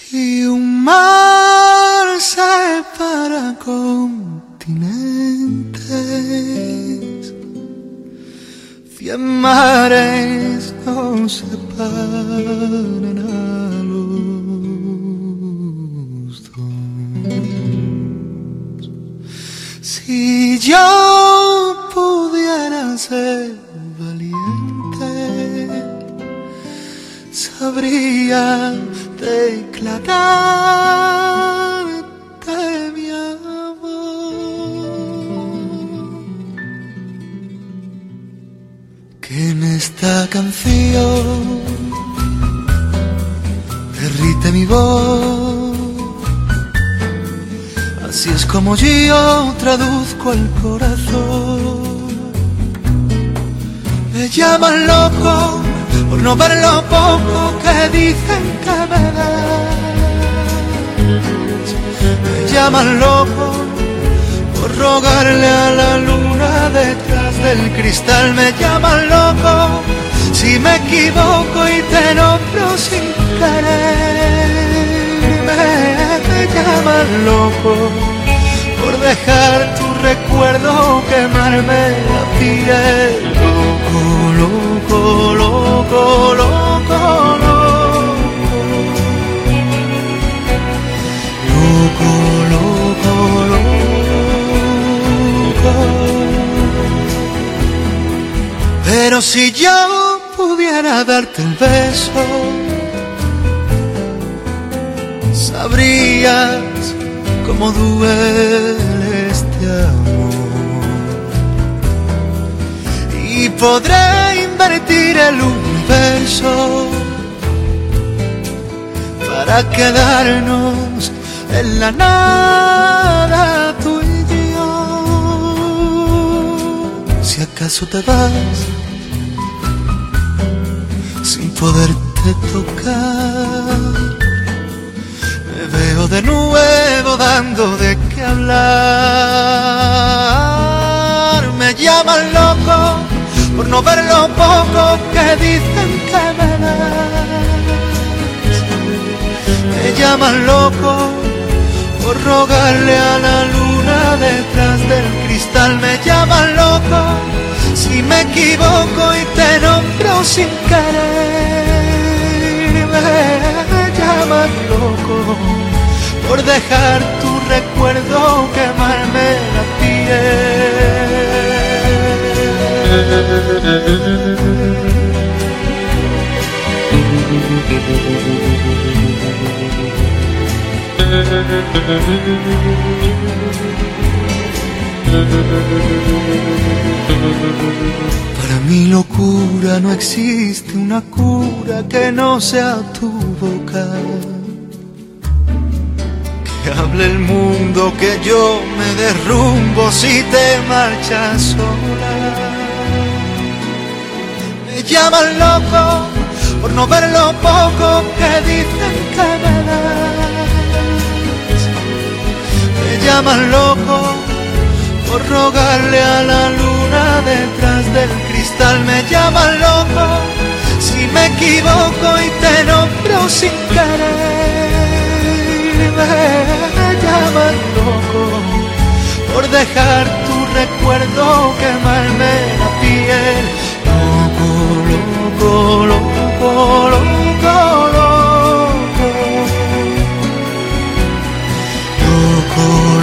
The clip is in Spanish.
Si un mar separa continentes, 100 mares nos separan a los dos. Si yo pudiera ser valiente, sabría declararte mi amor. Que en esta canción derrite mi voz. Así es como yo traduzco el corazón. Me llaman loco por no ver lo poco que dicen que me das. Me llaman loco por rogarle a la luna detrás del cristal. Me llaman loco si me equivoco y te nombro sin querer. Me llaman loco por dejar tu recuerdo quemarme la piel. Loco, loco, loco, loco, loco, loco, loco. Pero si yo pudiera darte el beso, sabrías cómo duele este amor. Y podré invertir el universo para quedarnos en la nada, tú y yo. Si acaso te vas sin poderte tocar, me veo de nuevo dando de qué hablar. Me llaman loco por no ver lo poco que dicen que me das. Me llaman loco por rogarle a la luna detrás del cristal. Me llaman loco si me equivoco y te nombro sin querer. Me llaman loco por dejar tu recuerdo quemarme la Para mi locura no existe una cura que no sea tu boca. Que hable el mundo, que yo me derrumbo si te marchas sola. Me llaman loco por no ver lo poco que dicen que me das. Me llaman loco por rogarle a la luna detrás del cristal. Me llaman loco si me equivoco y te nombro sin querer. Me llaman loco por dejar tu recuerdo quemarme la piel. Loco, loco, loco, loco, loco, loco.